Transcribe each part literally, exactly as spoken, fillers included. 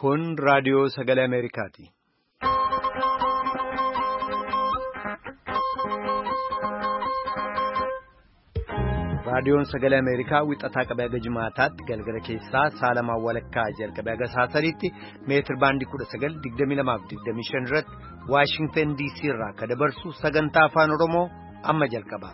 Kun raadiyoo sagalee Ameerikaati. Raadiyoon sagalee Ameerikaa wixataa qabee haga jimaataatti galgala keessaa saalamaa walakkaa jalqabee haga saasariitti meetir baandii kudha sagal digdamii lamaaf digdamii shan irratti Waashingtan D C irraa akka dabarsu sagantaa afaan Oromoo amma jalqaba.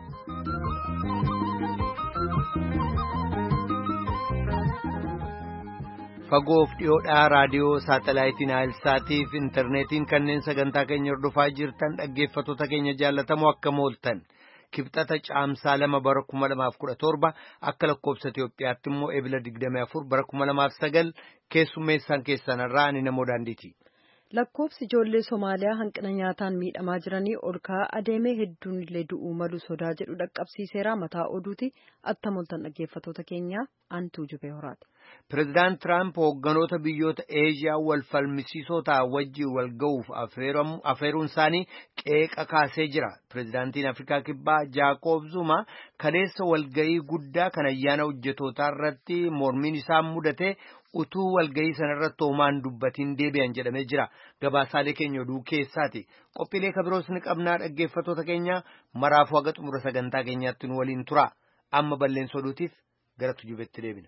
Fagoof dhiyoodhaa raadiyoo saatalaayitiin Naayilsaatiif intarneetiin kanneen sagantaa keenya hordofaa jirtan dhaggeeffattoota keenya jaallatamoo akka mooltan. Kibxata caamsaa lama bara kuma lamaaf kudha torba akka lakkoobsa Itoophiyaatti immoo ebila digdamii afur bara kuma lamaaf sagal keessummeessaan keessanarraa ani namoo daandiiti. Lakkoobsi ijoollee Somaaliyaa hanqina nyaataan miidhamaa jiranii ol ka'aa adeemee hedduun illee du'uu malu sodaa jedhu dhaqqabsiiseera mataa oduuti attam oltan dhaggeeffattoota keenya antuu jubee horaati. Pireezidaant Tiraamp hoogganoota biyyoota Eeshiyaa wal falmisiisoo ta'an wajjin wal ga'uuf afeeruun isaanii qeeqa kaasee jira. Pireezidaantiin Afrikaa Kibbaa Jaakoob Zuma kaleessa walga'ii guddaa kan ayyaana hojjetootaa irratti mormiin isaa mudate utuu walga'ii sanarratti hoomaan dubbatiin deebi'an jedhamee jira. Gabaasaalee keenya oduu keessaati. Qophiilee kabiroos ni qabnaa dhaggeeffattoota keenya maraafuu haga xumura sagantaa keenyaatti nu waliin tura. Amma balleessa oduutiif gara tujubetti deebina.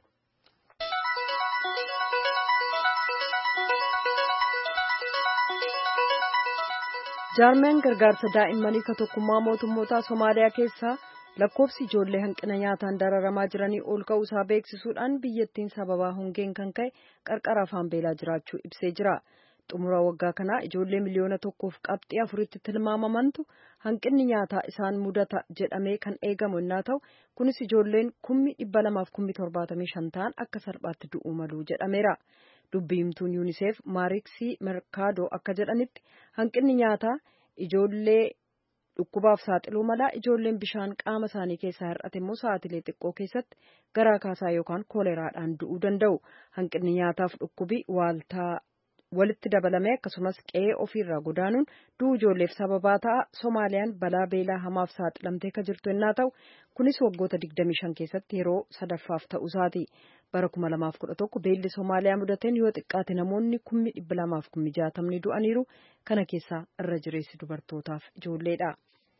Jaarmeen gargaarsa daa'immanii ka tokkummaa mootummoota Somaaliyaa keessaa lakkoofsi ijoollee hanqina nyaataan dararamaa jiranii ol ka'uu isaa beeksisuudhaan biyyattiin sababaa hongeen kan ka'e qarqara afaan beelaa jiraachuu ibsee jira. Xumura waggaa kanaa ijoollee miliyoona tokkoof qabxii afuritti tilmaamamantu hanqinni nyaataa isaan mudata jedhamee kan eegamu innaa ta'u kunis ijoolleen kummi dhibba lamaaf kummi torbaatamii shan ta'an akka salphaatti du'uu malu jedhameera. Dubbiimtuun yuuniseef maariksii merkaadoo akka jedhanitti hanqinni nyaataa ijoollee dhukkubaaf saaxiluu mala ijoolleen bishaan qaama isaanii keessaa hir'ate immoo sa'aatilee xiqqoo keessatti garaa kaasaa yookaan kooleraadhaan du'uu danda'u. Hanqinni nyaataaf dhukkubii waaltaa walitti dabalame akkasumas qe'ee ofiirraa godaanuun du'uu ijoolleef sababaa ta'a. Somaaliyaan balaa beelaa hamaaf saaxilamtee ka jirtu yennaa ta'u kunis waggoota digdamii shan keessatti yeroo sadaffaaf ta'uu isaati. Bara kuma lamaaf kudha tokko beelli Somaaliyaa mudateen yoo xiqqaate namoonni kummi dhibba lamaaf kummi jaatamni du'aniiru kana keessaa irra jireessi dubartootaaf ijoolleedha.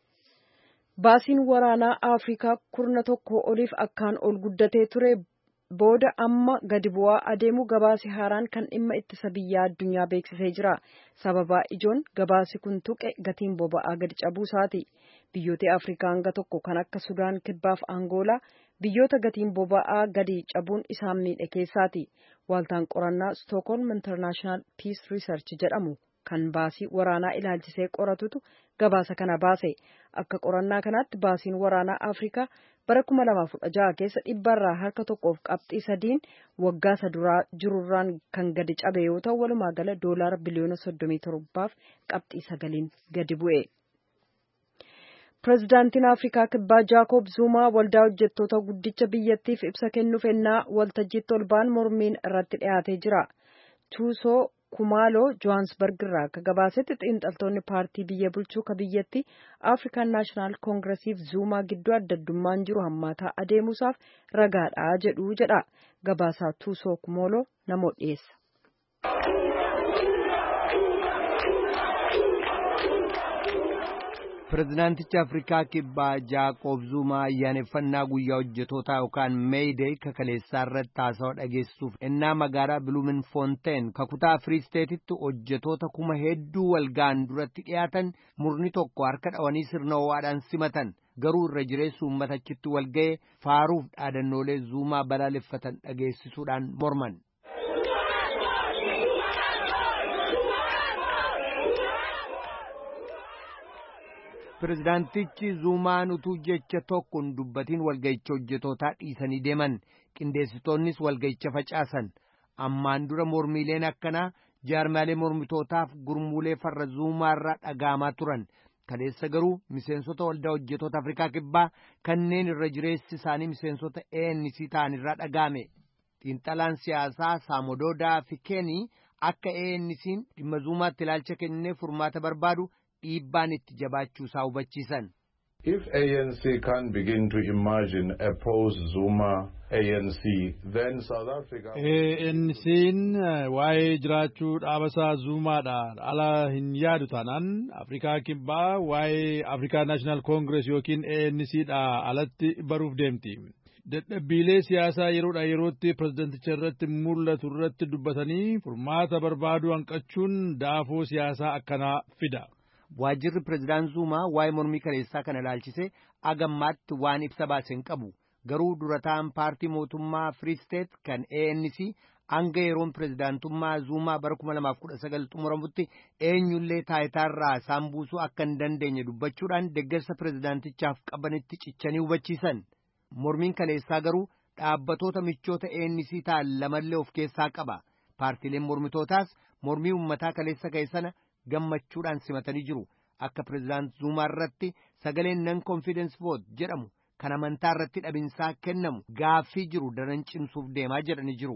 Baasiin waraanaa Afrikaa kurna tokko oliif akkaan ol guddatee ture booda amma gadi bu'aa adeemu gabaasi haaraan kan dhimma ittisa biyyaa addunyaa beeksisee jira. Sababaa ijoon gabaasi kun tuqe gatiin boba'aa gadi cabuu isaati. Biyyoota Afrikaa hanga tokko kan akka Sudaan Kibbaaf Angoolaa biyyoota gatiin boba'aa gadi cabuun isaan miidhe keessaati. Waaltaan qorannaa Stockholm International Peace Research jedhamu kan baasii waraanaa ilaalchisee qoratutu gabaasa kana baase. Akka qorannaa kanaatti baasiin waraanaa Afrikaa bara kuma lamaaf kudha jaha keessa dhibbarraa harka tokkoof qabxii sadiin waggaa saduraa jirurraan kan gadi cabe yoo ta'u walumaa gala doolaara biliyoona soddomii torbaaf qabxii sagaliin gadi bu'e. Pireezidaantiin Afrikaa Kibbaa Jaakob Zumaa waldaa hojjettoota guddicha biyyattiif ibsa kennuuf ennaa waltajjiitti ol ba'an mormiin irratti dhiyaatee jira. Tuusoo Kumaaloo Johannesburg irraa akka gabaasetti xiinxaltoonni paartii biyya bulchuu ka biyyatti African National Congressiif Zumaa gidduu adda addummaan jiru hammaataa adeemuusaaf ragaadha jedhu jedha. Gabaasaa Tuusoo Kumaaloo namoo dhiyeessa. Pireezidaantichi Afrikaa Kibbaa Jaakoob Zumaa ayyaaneffannaa guyyaa hojjetootaa yookaan Meeydey kakaleessaa irratti haasawaa dhageessisuuf ennaa magaalaa Biluumenfoonteen kakutaa Firii Steetitti hojjetoota kuma hedduu walga'an duratti dhiyaatan murni tokko harka dhawanii sirna ho'aadhaan simatan garuu irra jireessu uummatachitti walga'ee faaruuf dhaadannoolee Zumaa balaaleffatan dhageessisuudhaan morman. Pireezidaantichi Zumaan utuu jecha tokkoon dubbatiin walga'icha hojjetootaa dhiisanii deeman qindeessitoonnis walga'icha facaasan ammaan dura mormiileen akkanaa jaarmaalee mormitootaaf gurmuulee farra Zuumaarraa dhaga'amaa turan. Kaleessa garuu miseensota waldaa hojjetoota Afrikaa Kibbaa kanneen irra jireessi isaanii miseensota A N C ta'an irraa dhaga'ame. Xiinxalaan siyaasaa Saamododaa Fikeenii akka A N C'n dhimma Zuumaatti ilaalcha kennee furmaata barbaadu dhiibbaan itti jabaachuu isaa hubachiisan. If A N C can begin to imagine a post-Zuma A N C, then South Africa... A N C'n waa'ee jiraachuu dhaabasaa Zumaadhaan ala hin yaadu taanaan Afrikaa kibbaa waa'ee Afrikaa National Congress yookiin A N Cdhaa alatti baruuf deemti. Dadhabbiilee siyaasaa yeroodhaa yerootti pireezidenticha irratti mul'atu irratti dubbatanii furmaata barbaaduu hanqachuun daafoo siyaasaa akkanaa fida. Waajjirri pireezidaan Zumaa waa'ee mormii kaleessaa kana ilaalchisee agammaatti waan ibsa baase hin qabu. Garuu durataan paartii mootummaa Free State kan A N C hanga yeroon pireezidaantummaa Zumaa bara kuma lamaaf kudha sagal xumuramutti eenyullee taayitaarraa isaan buusuu akka hin dandeenye dubbachuudhaan deeggarsa pireezidaantichaaf qabanitti cichanii hubachiisan. Mormiin kaleessaa garuu dhaabbatoota michoota A N C ta'an lamallee of keessaa qaba. Paartiileen mormitootaas mormii uummataa kaleessa ka'e sana gammachuudhaan simatanii jiru. Akka pireezidaant Zumaa irratti sagaleen non confidence vote jedhamu kan amantaa irratti dhabinsaa kennamu gaaffii jiru daran cimsuuf deemaa jedhanii jiru.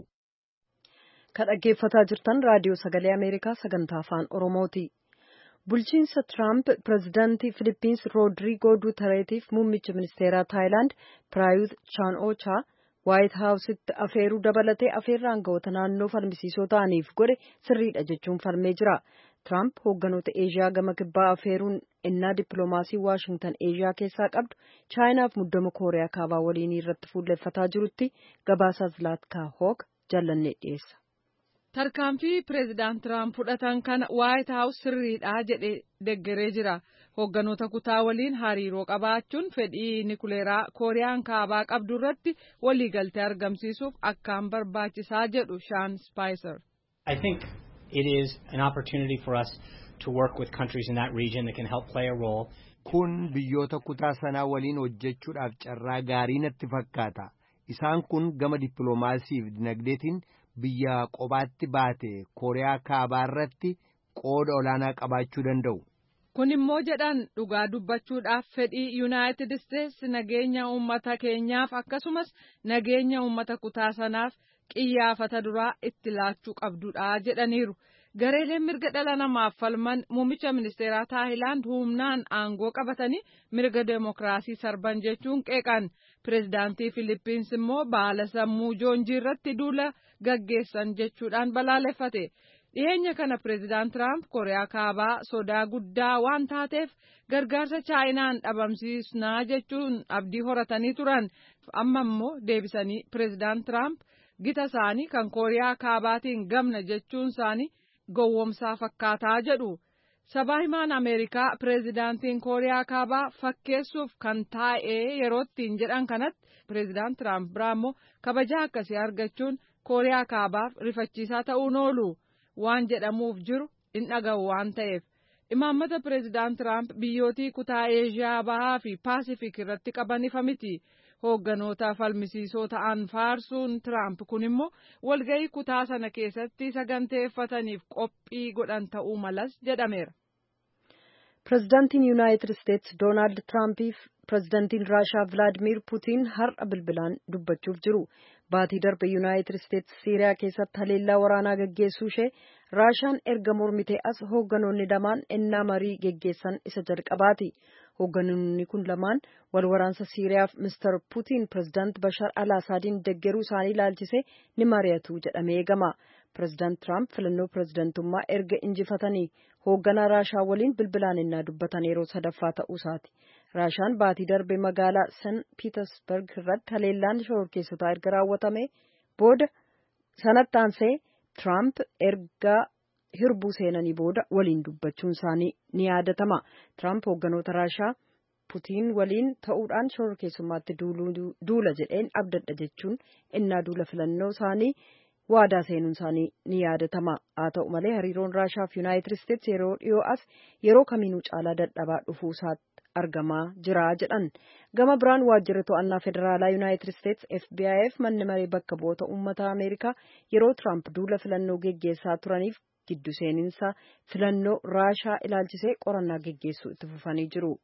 Kan dhaggeeffataa jirtan raadiyoo sagalee Ameerikaa sagantaa afaan Oromooti. Bulchiinsa Trump pireezidaantii Filipiins Roodriigoo Duutereetiif muummicha ministeeraa Taayilaand Piraayut Chaan-oochaa Waayit Haawusitti afeeruu dabalatee afeerraa aangawoota naannoo falmisiisoo ta'aniif godhe sirriidha jechuun falmee jira. Trump hoogganoota Eeshiyaa gama kibbaa afeeruun ennaa dippiloomaasii Waashingtan Eeshiyaa keessaa qabdu Chaayinaaf muddama Kooriyaa kaabaa waliin irratti fuulleffataa jirutti gabaasaa Zlaatkaa Hoog jallannee dhiyeessa. Tarkaanfii pireezidaant Tiraamp fudhatan kana Waayit Haawus sirriidha jedhee deeggaree jira. Hoogganoota kutaa waliin hariiroo qabaachuun fedhii nikuleeraa Kooriyaan kaabaa qabdu irratti waliigaltee argamsiisuuf akkaan barbaachisaa jedhu Shaan Spaayiser. I think it is an opportunity for us to work with countries in that region that can help play a role. Kun biyyoota kutaa sanaa waliin hojjechuudhaaf carraa gaarii natti fakkaata. Isaan kun gama dippiloomaasii fi dinagdeetiin biyya qobaatti baate Kooriyaa kaabaa irratti qooda olaanaa qabaachuu danda'u. Kun immoo jedhan dhugaa dubbachuudhaaf fedhii Yuunaayitid Isteetsi nageenya uummata keenyaaf akkasumas nageenya uummata kutaa sanaaf qiyyaafata duraa itti laachuu qabdudha jedhaniiru. Gareeleen mirga dhala namaaf falman muummicha ministeeraa Taayilaand humnaan aangoo qabatanii mirga deemokiraasii sarban jechuun qeeqan. Pireezidaantii Filipiins immoo baala sammuu joonjii irratti duula gaggeessan jechuudhaan balaaleffate. Dhiyeenya kana pireezidaant Tiraamp Kooriyaa kaabaa sodaa guddaa waan taateef gargaarsa Chaayinaan dhabamsiisnaa jechuun abdii horatanii turan. Amma immoo deebisanii pireezidaant Tiraamp gita isaanii kan Kooriyaa kaabaatiin gamna jechuun isaanii gowwomsaa fakkaataa jedhu. Sabaa himaan Ameerikaa pireezidaantiin Kooriyaa kaabaa fakkeessuuf kan taa'ee yeroottiin jedhan kanatti pireezidaant Tiraamp biraa immoo kabajaa akkasii argachuun Kooriyaa kaabaaf rifachiisaa ta'uun oolu. Waan jedhamuuf jiru hin dhaga'u waan ta'eef imaammata pireezidaant Tiraamp biyyootii kutaa Eeshiyaa bahaa fi Paasifik irratti qaban ifa miti. Hoogganoota falmisiisoo ta'an faarsuun Tiraamp kun immoo walga'ii kutaa sana keessatti saganteeffataniif qophii godhan ta'uu malas jedhameera. Pireezidaantiin Yuunaayitid Isteetsi Doonaald Tiraampiif pireezidaantiin Raashaa Vilaadimiir Puutiin har'a bilbilaan dubbachuuf jiru. Baatii darbe Yuunaayitid Isteetsi Siiriyaa keessatti haleellaa waraanaa geggeessuu ishee Raashaan erga mormitee as hoogganoonni lamaan ennaa marii geggeessan isa jalqabaati. Hoogganoonni kun lamaan wal waraansa Siiriyaaf Mister Puutiin pireezidaant Bashar al-Asaadiin deeggaruu isaanii ilaalchisee ni mari'atu jedhamee eegama. Pireezidaant Tiraamp filannoo pireezidaantummaa erga injifatanii hoogganaa Raashaa waliin bilbilaan ennaa dubbatan yeroo sadaffaa ta'uu isaati. Raashaan baatii darbe magaalaa San Piitersberg irratti haleellaan shororkeessotaa erga raawwatame booda sanatti aansee Tiraamp erga hirbuu seenanii booda waliin dubbachuun isaanii ni yaadatama. Tiraamp hoogganoota Raashaa Puutiin waliin ta'uudhaan shororkeessummaatti duula jedheen abdadha jechuun ennaa duula filannoo isaanii waadaa seenuun isaanii ni yaadatama. Haa ta'u malee hariiroon Raashaa fi Yuunaayitid Isteetsi yeroo dhiyoo as yeroo kamiinuu caalaa dadhabaa dhufuu isaatti argamaa jira jedhan. Gama biraan waajjirri to'annaa federaalaa Yuunaayitid Isteetsi F B I f manni maree bakka bu'oota uummata Ameerikaa yeroo Tiraamp duula filannoo geggeessaa turaniif giddu seeninsa filannoo Raashaa ilaalchisee qorannaa geggeessuu itti fufanii jiru.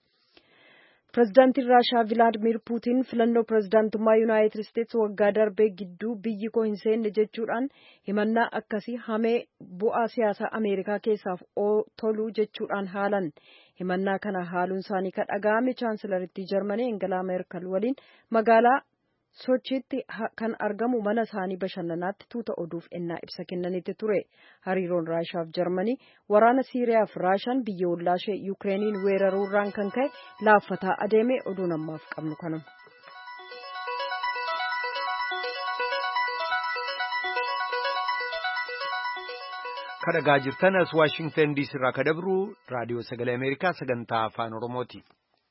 Pireezidaantiin Raashaa Vilaadimiir Puutiin filannoo pireezidaantummaa Yuunaayitid Isteetsi waggaa darbee gidduu biyyi koo hin seenne jechuudhaan himannaa akkasii hamee bu'aa siyaasaa Ameerikaa keessaaf toluu jechuudhaan haalan. himannaa kana haaluun isaanii kan dhaga'ame chaansilaritti Jarmanii Angela Merkel waliin magaalaa Sochiitti kan argamu mana isaanii bashannanaatti tuuta oduuf ennaa ibsa kennanitti ture. Hariiroon Raashaa fi Jarmanii waraana Siiriyaa fi Raashaan biyya ollaa ishee Yukireeniin weeraruurraan kan ka'e laaffataa adeeme oduun ammaaf qabnu kanuma. Kadhagaa jirtan as Waashingtan diisii irraa ka dabru raadiyoo sagalee Ameerikaa sagantaa afaan Oromooti.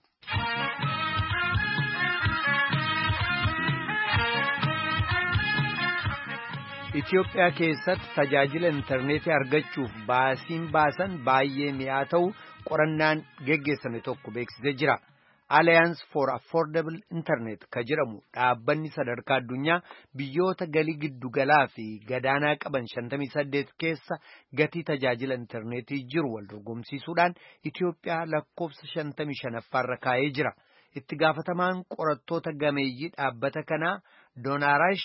Itoophiyaa keessatti tajaajila intarneetii argachuuf baasiin baasan baay'ee mi'aa ta'u qorannaan geggeessame tokko beeksisee jira. Alliance for Affordable Internet ka jedhamu dhaabbanni sadarkaa addunyaa biyyoota galii giddugalaa fi gadaanaa qaban shantamii saddeet keessa gatii tajaajila intarneetii jiru wal dorgomsiisuudhaan Itoophiyaa lakkoofsa shantamii shanaffaarra kaa'ee jira. Itti gaafatamaan qorattoota gameeyyii dhaabbata kanaa Doonaarash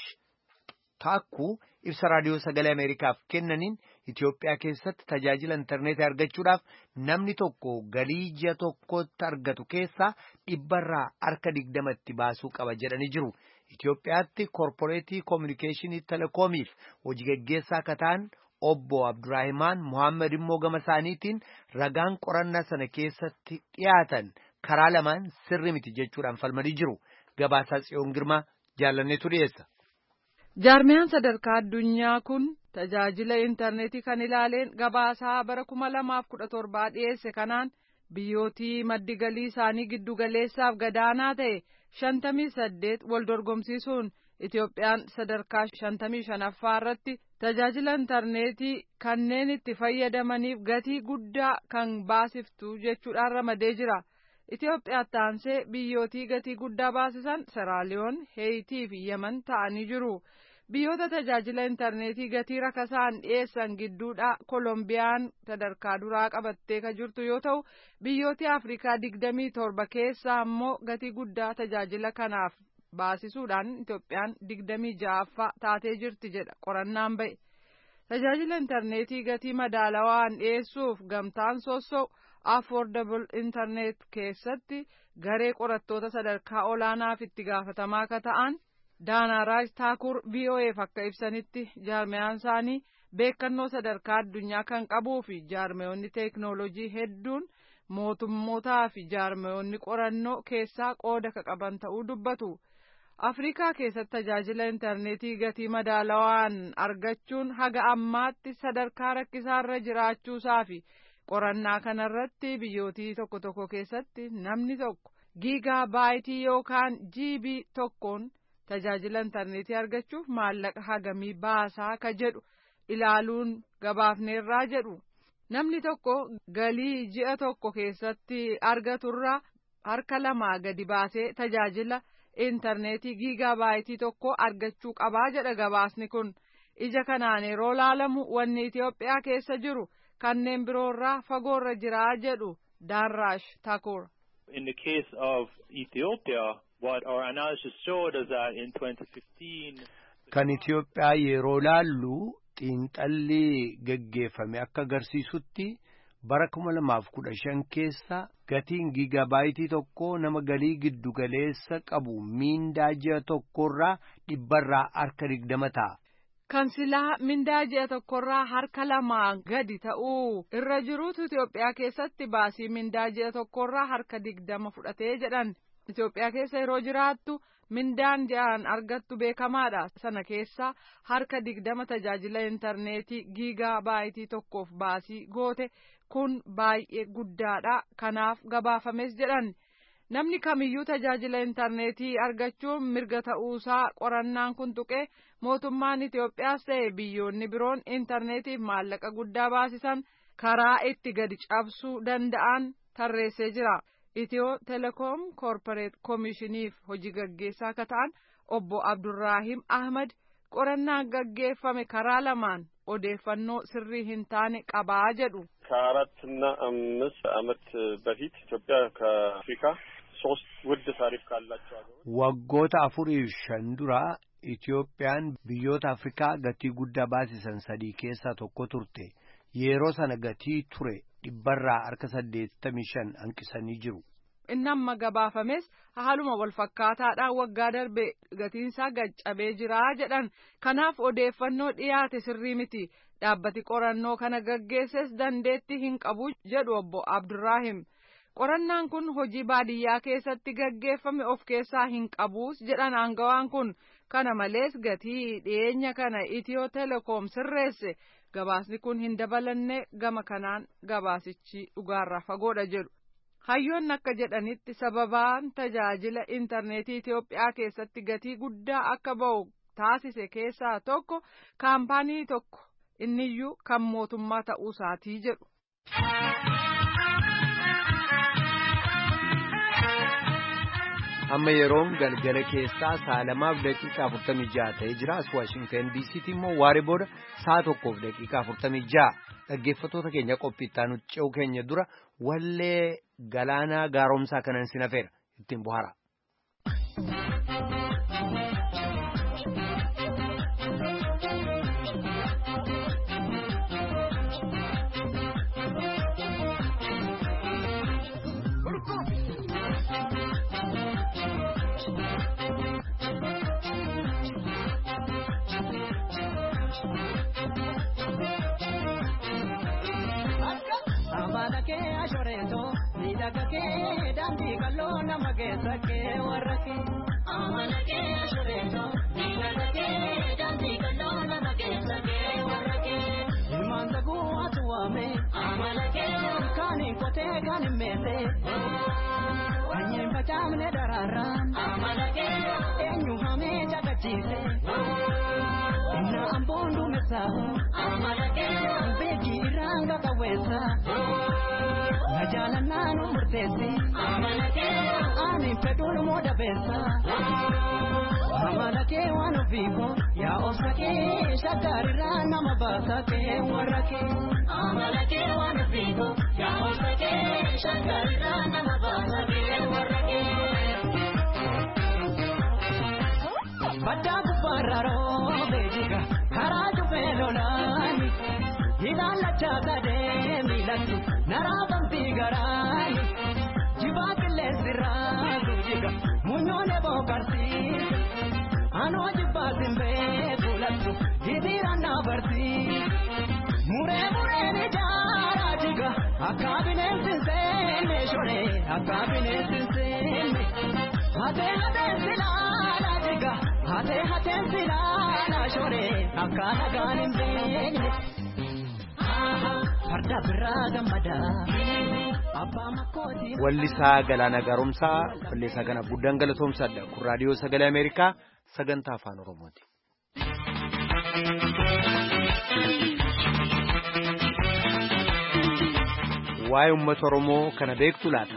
Taakku ibsa raadiyoo sagalee Ameerikaaf kennaniin Itoophiyaa keessatti tajaajila intarneetii argachuudhaaf namni tokko galii ji'a tokkotti argatu keessaa dhibbarraa harka digdamatti baasuu qaba jedhanii jiru. Itoophiyaatti korporeetii koominikeeshinii telekoomiif hojii gaggeessaa akka ta'an obbo Abdurraahimaan Muhammad immoo gama isaaniitiin ragaan qorannaa sana keessatti dhiyaatan karaa lamaan sirri miti jechuudhaan falmanii jiru. Gabaasaa Tsiyoon Girmaa jaalanneetu dhiyeessa. Jaarmiyaan sadarkaa addunyaa kun tajaajila intarneetii kan ilaaleen gabaasaa bara kuma lamaaf kudha torbaa dhiyeesse kanaan biyyootii maddi galii isaanii giddu galeessaaf gadaanaa ta'e shantamii saddeet wal dorgomsiisuun Itoophiyaan sadarkaa shantamii shanaffaa irratti tajaajila intarneetii kanneen itti fayyadamaniif gatii guddaa kan baasiftu jechuudhaan ramadee jira. Itoophiyaatti aansee biyyootii gatii guddaa baasisan Seraaliyoon, Heeyitii fi Yemen ta'anii jiru. Biyyoota tajaajila intarneetii gatii rakasaan dhiyeessan gidduudha Kolombiyaan sadarkaa duraa qabattee kan jirtu yoo ta'u, biyyooti Afrikaa digdamii torba keessaa ammoo gatii guddaa tajaajila kanaaf baasisuudhaan Itoophiyaan digdamii ja'affaa taatee jirti jedha qorannaan ba'e. Tajaajila intarneetii gatii madaalawaan dhiyeessuuf gamtaan soosoo Affordable Internet keessatti garee qorattoota sadarkaa olaanaaf itti gaafatamaa akka ta'an Daanaaraaj Taakur V O F akka ibsanitti jaarmiyaan isaanii beekannoo sadarkaa addunyaa kan qabuu fi jaarmiyoonni teeknooloojii hedduun mootummootaa fi jaarmiyoonni qorannoo keessaa qooda ka qaban ta'uu dubbatu. Afrikaa keessatti tajaajila intarneetii gatii madaalawaan argachuun haga ammaatti sadarkaa rakkisaarra jiraachuusaa fi qorannaa kanarratti biyyootii tokko tokko keessatti namni tokko giigaa baayitii yookaan jiibii tokkoon tajaajila intarneetii argachuuf maallaqa hagamii baasaa ka jedhu ilaaluun gabaafneerraa jedhu. Namni tokko galii ji'a tokko keessatti argaturraa harka lamaa gadi baasee tajaajila intarneetii giigaa baayitii tokko argachuu qabaa jedha gabaasni kun. Ija kanaan yeroo laalamu wanni Itoophiyaa keessa jiru kanneen biroorraa fagoorra jiraa jedhu Daanraash Takur. In the case of Ethiopia, what our analysis showed is that in twenty fifteen kan Itoophiyaa yeroo laallu xiinxalli geggeeffame akka agarsiisutti bara kuma lamaaf kudha shan keessa gatiin giigabaayitii tokko nama galii giddu galeessa qabu miindaa ji'a tokkorraa dhibbarraa harka digdama ta'a. Kan silaa mindaa ji'a tokkorraa harka lamaa gadi ta'uu irra jirutu Itoophiyaa keessatti baasii mindaa ji'a tokkorraa harka digdama fudhatee jedhan. Itoophiyaa keessa yeroo jiraattu mindaan ji'aan argattu beekamaadha. Sana keessa harka digdama tajaajila intarneetii giigaa baayitii tokkoof baasii goote kun baay'ee guddaadha. Kanaaf gabaafames jedhan. Namni kamiyyuu tajaajila intarneetii argachuun mirga ta'uusaa qorannaan kun tuqee mootummaan Itoophiyaas ta'e biyyoonni biroon intarneetiif maallaqa guddaa baasisan karaa itti gadi cabsuu danda'an tarreessee jira. Itiyoo Telekoom Koorporeet Koomishiniif hojii gaggeessaa akka ta'an obbo Abdurraahim Ahmad qorannaan gaggeeffame karaa lamaan odeeffannoo sirrii hin taane qabaa jedhu. ከአራትና አምስት ዓመት በፊት ኢትዮጵያ ከአፍሪካ ሶስት ውድ ታሪፍ ካላቸው ሀገሮች waggoota afuriif shan dura Itoophiyaan biyyoota Afrikaa gatii guddaa baasisan sadii keessaa tokko turte. Yeroo sana gatii ture dhibbarraa harka saddeettamii shan hanqisanii jiru. Inni amma gabaafames haaluma wal fakkaataadhaan waggaa darbe gatiinsaa gaccabee jira jedhan. Kanaaf odeeffannoo dhiyaate sirrii miti. Dhaabbati qorannoo kana gaggeesses dandeettii hin qabu jedhu obbo Abdurraahim. Qorannaan kun hojii baadiyyaa keessatti gaggeeffame of keessaa hin qabuus jedhan aangawaan kun. Kana malees gatii dhiyeenya kana Itiyoo Telekoom sirreesse. Gabaasni kun hin dabalanne gama kanaan gabaasichi dhugaarraa fagoodha jedhu. Hayyoonni akka jedhanitti sababaan tajaajila intarneetii Itoophiyaa keessatti gatii guddaa akka ba'u taasise keessaa tokko kaampaanii tokko inniyyuu kan mootummaa ta'uu isaatii jedhu. Amma yeroon galgala keessaa sa'a lamaaf daqiiqaa afurtamii ja'a ta'ee jira. As Waashingtan D C tti immoo waaree booda sa'a tokkoof daqiiqaa afurtamii ja'a. Dhaggeeffattoota keenya qophii itti aanu ce'uu keenya dura wallee galaanaa gaaromsaa kanan sin hafeera ittiin bohaara. Ke danti kalona magesa ke warake amana ke ashureto diga ke danti kalona magesa ke warake imanda ku atuame amana ke kani kote kani mele anye pachamne darara amana ke enyu hame jagachise inna ambondu mesa amana ke beji ranga kawesa Najala nanu murtesi amalake ani pedul moda besa amalake wanu vivo ya osake shakarira nama basake warake amalake wanu vivo ya osake shakarira nama basake warake badda kupararo bejiga haraju pelolani hilala chagade milatu narabam tigarai jibakle siradu jiga munyone bokarsi ano jibatimbe bulatu hidirana barsi mure mure ne jara jiga akabine sinsene shore akabine sinsene hate hate silala jiga hate hate silala shore akana ganimbe Wallisaa Galaanaa Gaaromsaa walleessaa kana guddaan galatoomsaadha. Kun raadiyoo sagalee Ameerikaa sagantaa afaan Oromooti. Waa'ee uummata Oromoo kana beektu laata?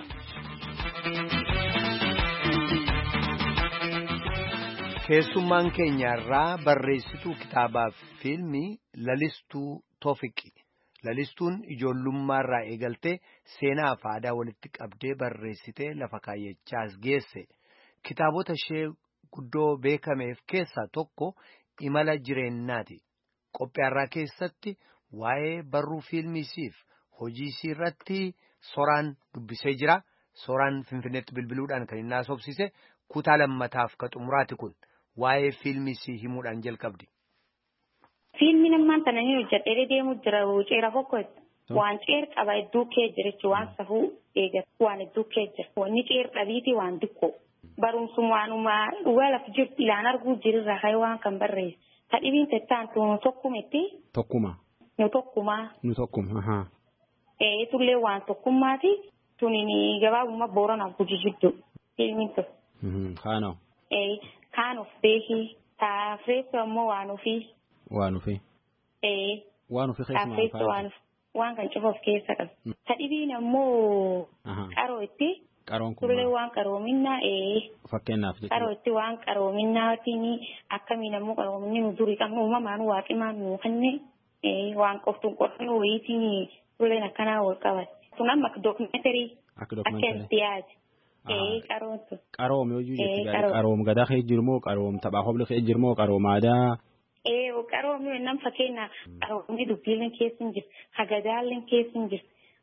Keessummaan keenyarraa barreessituu kitaabaa fi fiilmii Lalistuu Toofiqi. Lalistuun ijoollummaarraa eegaltee seenaa fi aadaa walitti qabdee barreessitee lafa kaayyachaas geesse. Kitaabota ishee guddoo beekameef keessaa tokko imala jireenyaati. Qophiyaarraa keessatti waa'ee barruu fiilmisiif hojii isii irratti Soraan dubbisee jira. Soraan Finfinneetti bilbiluudhaan kan inni haasofsise kutaa lammataaf ka xumuraati kun waa'ee fiilmisii himuudhaan jalqabdi. Fiilmi namaan tananii hojjetee deemu jira ceera tokkotti waan ceer qaba hedduu kee jira waan safuu eegatu waan hedduu kee jira wanni ceer dhabiiti waan xiqqoo barumsum waanuma dhugaa lafa jirtu ilaan arguu jirurraa ka'ee waan kan barreesse tadhibiin tettaan nu tokkumetti. Tokkuma. Nu tokkuma. Nu tokkuma. Ee tullee waan tokkummaati tuniin gabaabummaa booranaaf guji jiddu fiilmiin tokko. Kaanoo. Ee kaanuuf beekii taafreessu ammoo waan ofii. Waan ofii. Ee. Waan ofii keessumaa waan waan kan cufa of keessa qabu. Tadhibiin ammoo. Qaroo itti. Qaroon kun. Tullee waan qaroominaa ee. Fakkeenyaaf jechuudha. Qaroo itti waan qaroominaatiin akkamiin ammoo qaroominni nu durii qabnu uumamaan waaqimaan nu kanne ee waan qoftuun qofni wayiitiin tulleen akkanaa wal qabate. Kun amma dookumeentarii. Akka dookumeentarii. Akka dhiyaate. Ee qaroomtu. Qaroom yoo jechuudha. Qaroom gadaa kee jirmoo qaroom taphaa hobla kee jirmoo qaroom aadaa. Ee qaroomni nam fakkeenya qaroomni dubbiileen keessa hin jiru hagadaaleen keessa hin jiru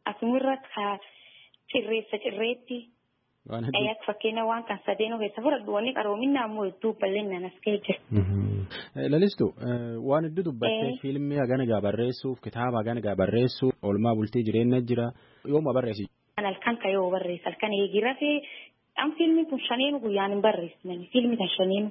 asumirra ka cirreessa cirreetti. Ayyaak fakkeenya waan kan sadeen keessa fudhadhu wanni qaroominaa immoo hedduu bal'inaan as ka'ee jira. Lalistu waan hedduu dubbattee fiilmii hagana gaa barreessuuf kitaaba hagana gaa barreessuuf oolmaa bultii jireenya jira yooma barreessi. Halkan ka yoo barreessa halkan eegira fi an fiilmi kun shaneenu guyyaan hin barreessinani fiilmi kan shaneenu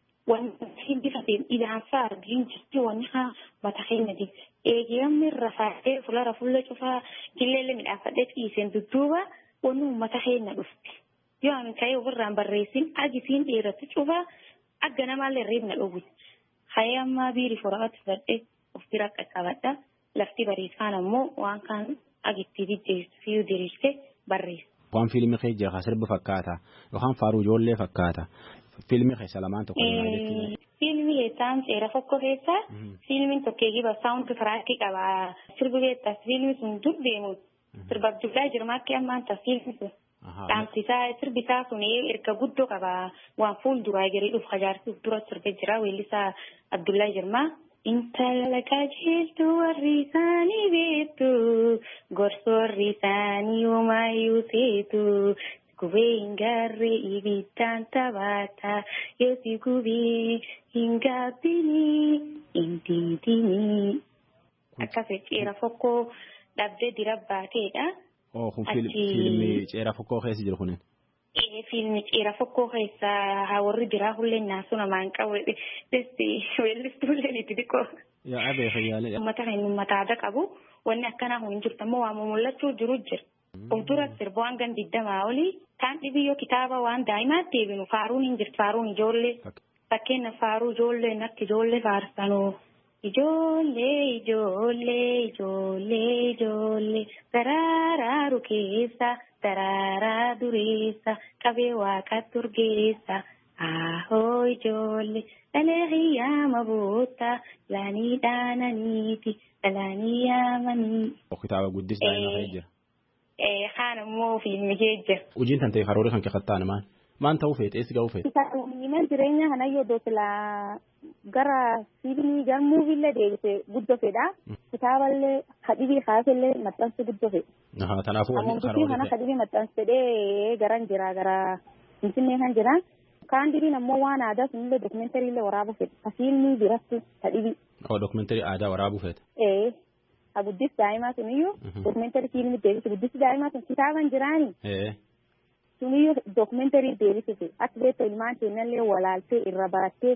wanti bifa ilaansaa argin jirti wanni haa mata keenyati eegiramni rafaatee fulara fuula cufaa gilleelle midhaafadhee dhiiseen dudduuba wanni uummata keenya dhufti yoo ani ka'ee ofirraan barreessin agisiin dheeratu cufaa akka namaallee reebna dhowwi ka'ee ammaa biiri foraatti fudhadhee of bira qaqqabadha lafti bariisaan ammoo waan kaan agitti diddeessu fi diriirsee barreessa. Waan fiilmi kee jira sirba fakkaata yookaan faaruu ijoollee fakkaata fiilmi keessa lamaan tokko maal jechuudha. Fiilmi keessaan seera tokko keessa fiilmiin tokkee giba saawundi firaakii qaba sirbi keessas fiilmi sun dur deemu sirba Abdullaa Jirmaatti ammaan ta'a fiilmi sun. Dhaamsisaa sirbisaa sun erga guddoo qaba waan fuulduraa jirii dhufu hajaarsuuf dura sirbee jira weellisaa Abdullaa Jirmaa. Intala qajeeltuu warri isaanii beektu gorsa warri isaanii homaayyuu seetu gubee hin gaarree ibiddaan taphaata yoo si gubee hin gaabbinii hin diidinii. Akkasii ceera fokkoo dhabdee dira baateedha. Oh kun fiilmi ceera fokkoo keessa jiru kunin. Fiilmi ceera fokkoo keessa warri biraa hullee naasu namaan qabu desti weellistuullee itti xiqqoo. Yaa abee fayyaalee. Uummata kan uummata aadaa qabu wanni akkanaa hin jirtu ammoo waan mul'achuu jiru jira. Of dura sirba waan gan digdamaa olii kaan dhibiyyoo kitaaba waan daa'imaatti deebinu faaruun hin jirtu faaruun ijoollee. Fakkeenya faaruu ijoollee natti ijoollee faarsanuu. Ijoollee ijoollee ijoollee ijoollee daraaraa keessa. Daraaraa dureessa qabee waaqa turgeessa ahoo ijoollee dhalee hiyyaama boota laanii dhaananiiti dhalaanii yaamanii. Kitaaba guddis daa'ima kee jira. Haan ammoo fiilmi kee jira. Hojiin tantee karoora kan kakattaan maan maan ta'uu feete eessi ga'uu feete. Kitaabni jireenya kana yoo doofilaa gara fiilmii gara muuvillee deebisee guddoo fedha. Kitaaballee hadhibii kaasellee maxxansu guddoo fedha. Kanaafuu wanni karoora kana hadhibii maxxansedhee garan jira gara finfinnee kan jira. Kaan diriin ammoo waan aadaa sunillee dookumentariillee waraabuu fedha. Fiilmii biratti hadhibii. Oo dookumentarii aadaa waraabuu fedha. Ee ha guddis daa'imaa suniyyuu dookumentarii fiilmii deebisee guddisi daa'imaa sun kitaaban jiraani. Ee. Suniyyuu dookumentarii deebisee akka beektu ilmaan keenyallee walaaltee irra barattee.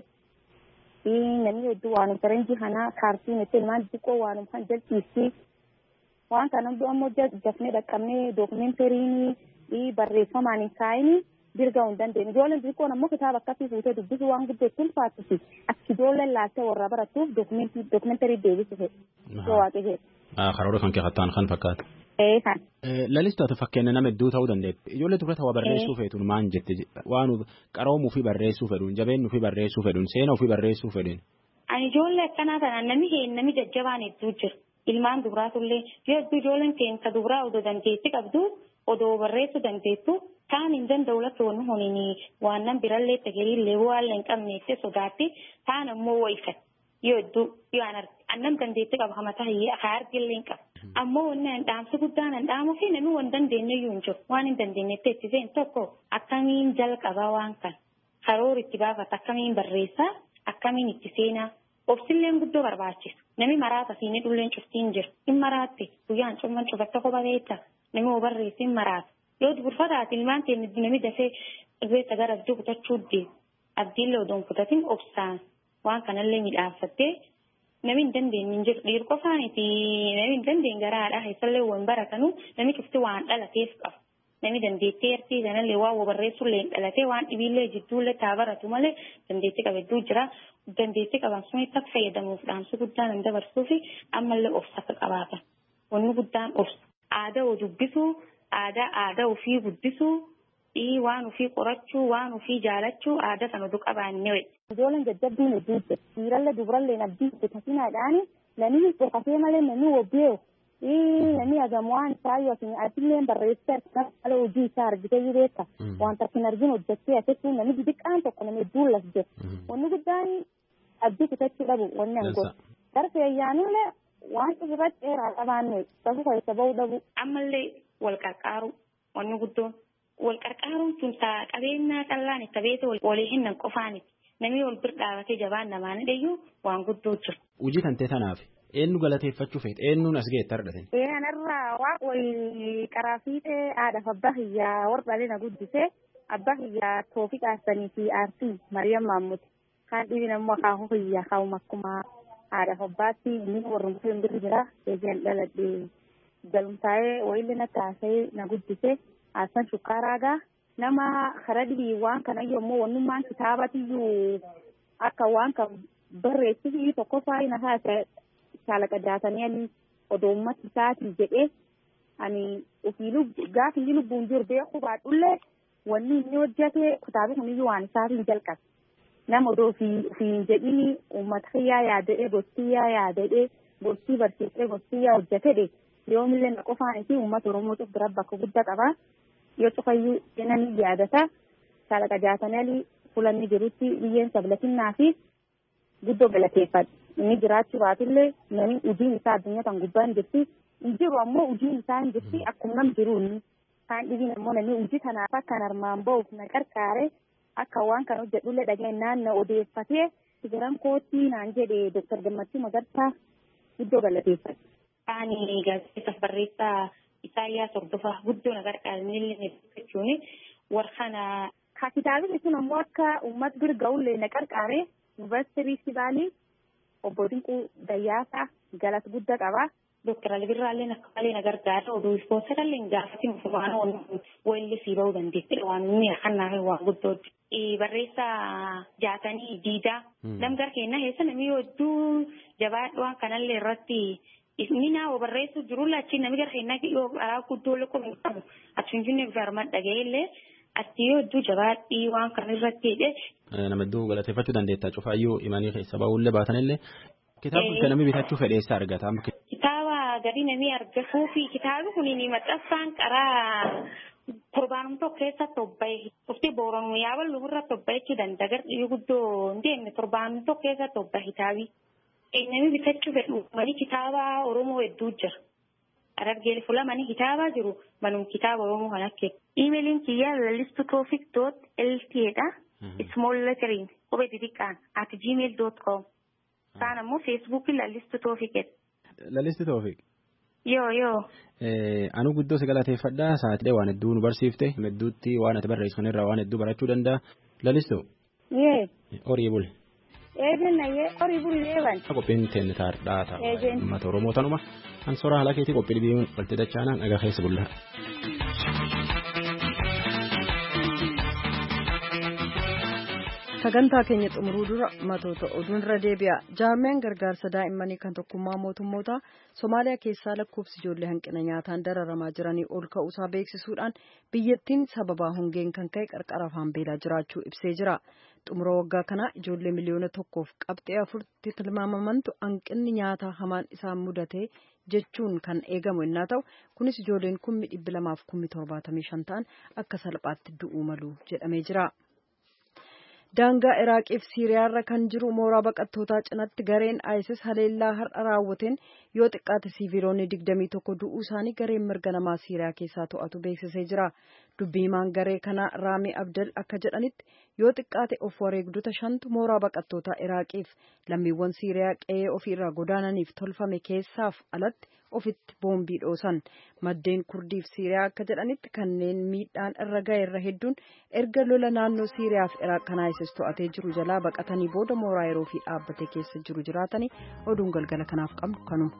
Namni hedduu waanuma faranjii kanaa kaartiin itti ilmaan xiqqoo waanuma kan jalchiisii waan kana hunduu ammoo dafnee dhaqqabnee dookumentarii barreeffamaan hin kaa'ini dirgaa hin dandeenye. Ijoolleen xiqqoon ammoo kitaaba akkasii fuutee dubbisuu waan guddoo itti ulfaatusi akka ijoolleen laaltee warra barattuuf dookumentarii deebisee yoo waaqee. Karoora kan keekattaan kan fakkaata. Kan. Lalistoota fakkeenya nama hedduu ta'uu dandeetti. Ijoollee dubartii waa barreessuu feetuun maan jette waan qaroomuu fi barreessuu fedhuun jabeenuu fi barreessuu fedhuun seenaa fi barreessuu fedhuun. Ani ijoollee akkanaa kanaan namni heen namni jajjabaan hedduu jira. Ilmaan dubaraatullee yoo hedduu ijoolleen keessa dubaraa odoo dandeetti qabdu odoo barreessuu dandeettu taan hin danda'u lafa wanni honiin waan nan birallee tagariillee waan hin qabneetti sodaatti taan ammoo wayifat yoo hedduu yoo annam dandeetti qaba hamataa haa argillee hin qabu. Ammoo wanni dhaamsa guddaan an dhaamu fi namni waan dandeenye iyyuu hin jiru waan hin dandeenyetti itti seen tokko akkamiin jalqabaa waan kan karoora itti baafata akkamiin barreessaa akkamiin itti seenaa obsilleen guddoo barbaachisa namni maraata siinii dhulleen cuftiin jira hin maraatte guyyaan cumman cufatta kophaa beekta namni oo barreessi hin maraata yoo duburfataati ilmaan teenya namni dafee beekta gara abdii kutachuu deemu abdiillee odoon kutatin obsaan waan kanallee midhaanfattee. Namni hin dandeenye hin jiru dhiirri qofaaniti namni hin dandeenye garaadha keessallee waan baratanu namni cufti waan dhalateef qabu namni dandeettee ertii sanallee waan barreessullee hin dhalatee waan dhibiillee jidduullee taa baratu malee dandeettii qabedduu jira dandeettii qaban sunitti akka fayyadamuuf dhaamsi guddaan hin dabarsuu fi ammallee obsa akka qabaatan wanni guddaan obsa aadaa dubbisuu aadaa aadaa ofii guddisuu waan ofii qorachuu waan ofii jaalachuu aadaa sana oduu qabaannee. Ijoolleen jajjabbiin hedduu jira. Dhiirallee dubarallee abdii bitatinaadhaan namni qofasee malee namni wobbeewu namni agamuwaan isaa yookiin adillee barreessee haala hojii isaa argitee beeka. Wanta hin argin hojjettee asitti namni xixiqqaan tokko namni hedduun las jira. Wanni guddaan abdii kutachuu dhabu wanni angoo. Darfee ayyaanillee waan irratti dheeraa qabaanne sabu keessa bahuu dhabu ammallee wal qarqaaru wanni guddoon wal qarqaaruun sun qabeenya qallaan itti beete walii hinnan qofaaniti namni wal bir dhaabatee jabaan namaan dhiyyu waan guddoo jiru. Hojii kan ta'e tanaaf eenyu galateeffachuu feet eenyuun as ga'etti argatin. Kanarraa waan wayii qaraafiitee haadhaaf abbaa hiyyaa warra na guddisee abbaa hiyyaa toofii qaasanii fi aartii Mariyaam Maammuti kan dhibin ammoo akaakuu hiyyaa kaa'uma akkuma haadhaaf abbaatti inni warrumtuu hin birri jira eegaan dhaladhee galumtaa'ee wayillee na taasee na guddisee Hasan Shukkaaraagaa nama karaa dhibii waan kana yommuu wannummaan kitaabatiyyuu akka waan kan barreessisi tokkoffaa na taasise shaalaqa jaatanii ani odoo ummatti isaatii jedhee ani ofii gaafa inni lubbuun jiru beeku baadhullee wanni inni hojjete kitaaba kuniyyuu waan isaatiin jalqabe nama odoo ofii jedhini uummata xiyyaa yaadadhee gostii yaadadhee gostii barsiisee gostii hojjetedhe yoomillee na qofaan fi uummata Oromootu bira bakka guddaa qaba yoo cufayyuu jenani yaadata shaalaqa jaatanii fulanni jirutti biyyeen sablatinaa fi guddoo galateeffadha. Inni jiraachuu baatullee namni hojiin isaa addunyaa kan gubbaan jirti hin jiru ammoo hojiin isaa hin jirti akkuma nam jiru inni kaan dhibiin ammoo namni hojii kanaaf akkan armaan ba'uuf na qarqaare akka waan kan hojjedhullee dhageenyaan na odeeffatee sigaran koottii naan jedhe Dooktar Gammachuu Magarsaa guddoo galateeffadha. Ani gaazexeessaaf barreessaa Isaayyaas Hordofaa guddoo na qarqaaranillee jechuun warqana kitaabni sun ammoo akka uummata bira ga'ullee na qarqaare yuunivarsiitii Riifti obbo Dinquu Dayyaasaa galata guddaa qaba. Dooktar Albirraallee akka malee na gargaara oduu ispoonsaradhaan gaafatiin fumaan walli sii ba'uu dandeessidha waan inni akkanaa waan guddootti. Barreessaa jaatanii diidaa lamgar kennaa keessa namni hedduu jabaadhu waan kanallee irratti inni naa barreessu jirulla achi namni gara kennaa yoo karaa guddoo lakkoofne qabu achi finfinnee garmaan dhaga'ellee ati yoo hedduu jabaadhii waan kana irratti hidhe. Nama hedduu galateeffachuu dandeetta cufaayyuu imanii keessa ba'uullee baatanillee kitaaba kan namni bitachuu fedheessa argata. Kitaaba gadi namni argatuu fi kitaabni kun maxxansaan qaraa torbaanum tokko keessa tobba'e dhufti booranuu yaabal lubirra tobba'e jechuu danda'a gardiyyu guddoo hin deemne torbaanum tokko keessa tobba'e kitaabi. Namni bitachuu fedhu mani kitaaba Oromoo hedduu jira. Arabgeel fulamanii kitaaba jiru manum kitaaba Oromoo kan akka iimeeliin kiyyaa lalistu toofik doot ltdha. Small lettering qubee xixiqqaan at gmail dot com. Kaan ammoo feesbuukii lalistu toofikidha. Lalistu toofik. Yoo yoo. Anu guddoo si galateeffadhaa sa'aatilee waan hedduu nu barsiifte hedduutti waan ati barreessan irraa waan hedduu barachuu danda'a. Lalistu. Yee. Horii buli. Eejenna yee horii buli yeeban. Qophiin teenne taa'aadhaa ta'a. Uummata Oromoo tanuma. An soraa haala keetii qophii dhibiin walti dachaanaan dhagaa keessa bullaa. Sagantaa keenya xumuruu dura matoota oduun irra deebi'a. Jaarmeen gargaarsa daa'immanii kan tokkummaa mootummoota Somaaliyaa keessaa lakkoofsi ijoollee hanqina nyaataan dararamaa jiranii ol ka'uusaa beeksisuudhaan biyyattiin sababaa hongeen kan ka'e qarqara afaan beelaa jiraachuu ibsee jira. Xumura waggaa kana ijoollee miliyoona tokkoof qabxee afurtti tilmaamamantu hanqinni nyaataa hamaan isaan mudate jechuun kan eegamu innaa ta'u kunis ijoolleen kummi dhibbi lamaaf kummi torbaatamii shan ta'an akka salphaatti du'uu malu jedhamee jira. Daangaa Iraaqii fi Siiriyaarra kan jiru mooraa baqattootaa cinatti gareen ISIS haleellaa har'a raawwateen yoo xiqqaate siiviloonni digdamii tokko du'uu isaanii gareen mirga namaa Siiriyaa keessaa to'atu beeksisee jira. Dubbii himaan garee kanaa Raamii Abdel akka jedhanitti yoo xiqqaate of wareegdota shantu mooraa baqattootaa Iraaqiif lammiiwwan Siiriyaa qe'ee ofiirraa godaananiif tolfame keessaaf alatti ofitti boombii dhoosan. Maddeen Kurdiif Siiriyaa akka jedhanitti kanneen miidhaan irra ga'e irra hedduun erga lola naannoo Siiriyaa fi Iraaq kan ISIS to'atee jiru jalaa baqatanii booda mooraa yeroo fi dhaabbatee keessa jiru jiraatanii oduun galgala kanaaf qabnu kanuma.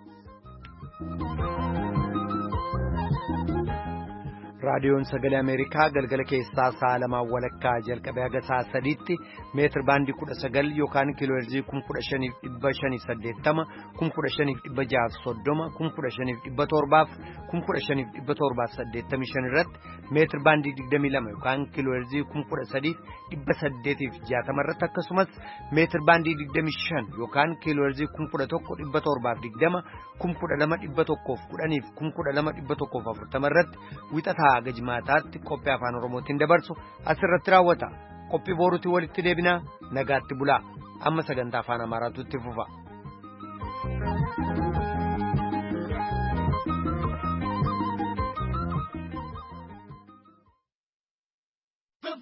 raadiyoon sagalee Ameerikaa galgala keessaa sa'a lamaa walakkaa jalqabee haga sa'a sadiitti meetir baandii kudha sagal yookaan kiilooherzii kun kudha shaniif dhibba shaniif saddeettama kun kudha shaniif dhibba jaaf soddoma kun kudha shaniif dhibba torbaaf kun kudha shaniif dhibba torbaaf saddeettamii shan irratti meetir baandii digdamii lama yookaan kiilooherzii kun kudha sadiif dhibba saddeetiif jaatama irratti akkasumas meetir baandii digdamii shan yookaan kiilooherzii kun kudha tokko dhibba torbaaf digdama kun kudha lama dhibba tokkoof kudhaniif kun kudha lama dhibba tokkoof afurtama irratti wixataa gajmaataatti qophii afaan oromootiin dabarsu asirratti raawwata qophii booruutti walitti deebinaa nagaatti bulaa amma sagantaa afaan amaaraatu itti fufa.